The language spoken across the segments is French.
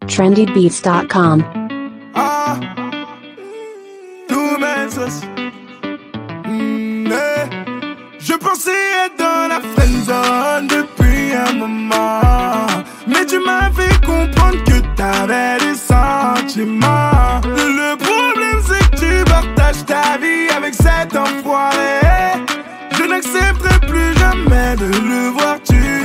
trendybeats.com. Ah, tout mes sauces. Je pensais être dans la friendzone depuis un moment, mais tu m'as fait comprendre que t'avais des sentiments. Le problème c'est que tu partages ta vie avec cet enfoiré. Je n'accepterai plus jamais de le voir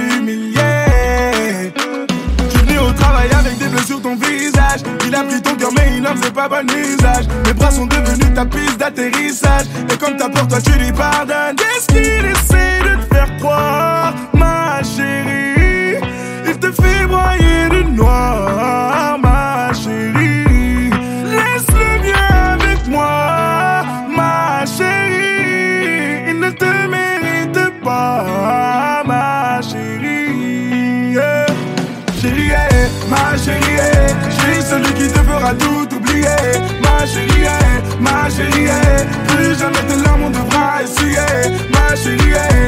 t'humilier. Tu es venu au travail avec des bleus sur ton visage. Il a pris ton cœur mais il n'en faisait pas bon usage. Mes bras sont devenus ta piste d'atterrissage. Et comme ta porte toi tu lui pardonnes. Qu'est-ce qu'il essaie de te faire croire, ma chérie? Il te fait broyer de noir, ma chérie. Laisse-le bien avec moi, ma chérie. Il ne te mérite pas, ma chérie. Chérie, ma chérie, je suis celui qui te fera tout oublier. Ma chérie, plus jamais tes larmes on devra essuyer. Ma chérie,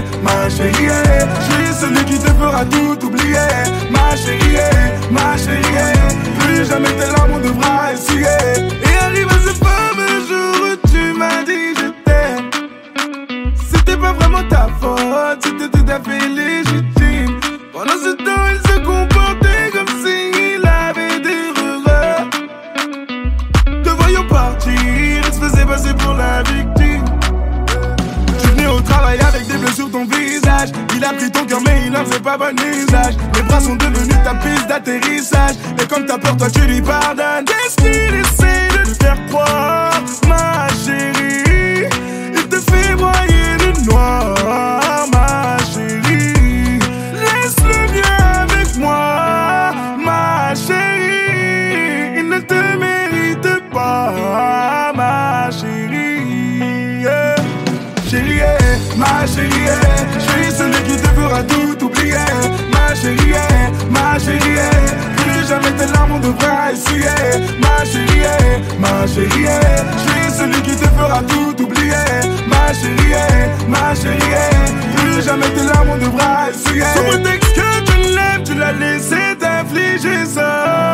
je suis celui qui te fera tout oublier. Ma chérie, plus jamais tes larmes on devra essuyer. Et arrive à ce fameux jour où tu m'as dit je t'aime. C'était pas vraiment ta faute, c'était tout à fait légitime. Pendant ce temps il se comportait comme s'il avait des regrets. Te voyant partir, il se faisait passer pour la victime. Tu venais au travail avec des bleus sur ton visage. Il a pris ton cœur mais il n'en faisait pas bon usage. Mes bras sont devenus ta piste d'atterrissage. Et comme ta porte toi tu lui pardonnes. Qu'est-ce qu'il essaie de te faire croire, ma chérie? Il te fait broyer de noir, ma chérie. Laisse-le bien avec moi, ma chérie. Il ne te mérite pas, ma chérie. Chérie, ma chérie, je suis celui qui te fera tout oublier. Ma chérie, plus jamais tes larmes on devra essuyer. Ma chérie, je suis celui qui te fera tout oublier. Ma chérie, plus jamais tes larmes on devra essuyer. Sous prétexte que tu l'aimes, tu l'as laissé t'infliger ça.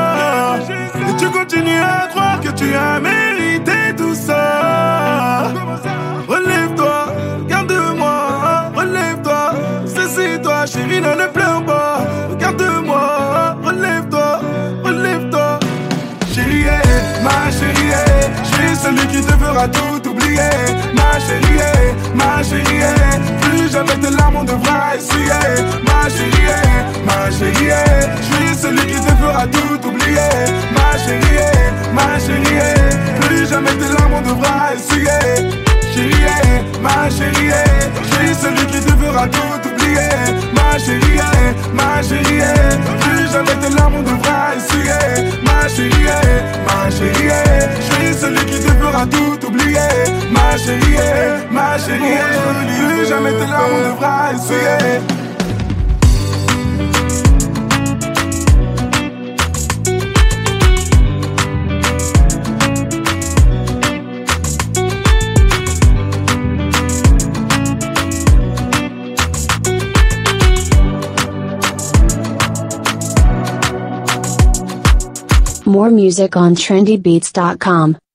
Et tu continues à croire que tu as mérité tout ça. Relève-toi, regarde-moi, relève-toi, saisis-toi, chérie, ne pleure pas. Regarde-moi, relève-toi, relève-toi. Chérie, ma chérie, je suis celui qui te fera tout oublier. Ma chérie, plus jamais tes larmes on devra essuyer. Ma chérie, je suis celui qui te fera tout oublier. Ma chérie, plus jamais tes larmes on devra essuyer. Chérie, ma chérie, je suis celui qui te fera tout oublier. Ma chérie, plus jamais tes larmes on devra essuyer. Ma chérie, je suis celui qui te fera tout oublier. Ma chérie, plus jamais tes larmes on devra essuyer. More music on trendybeats.com.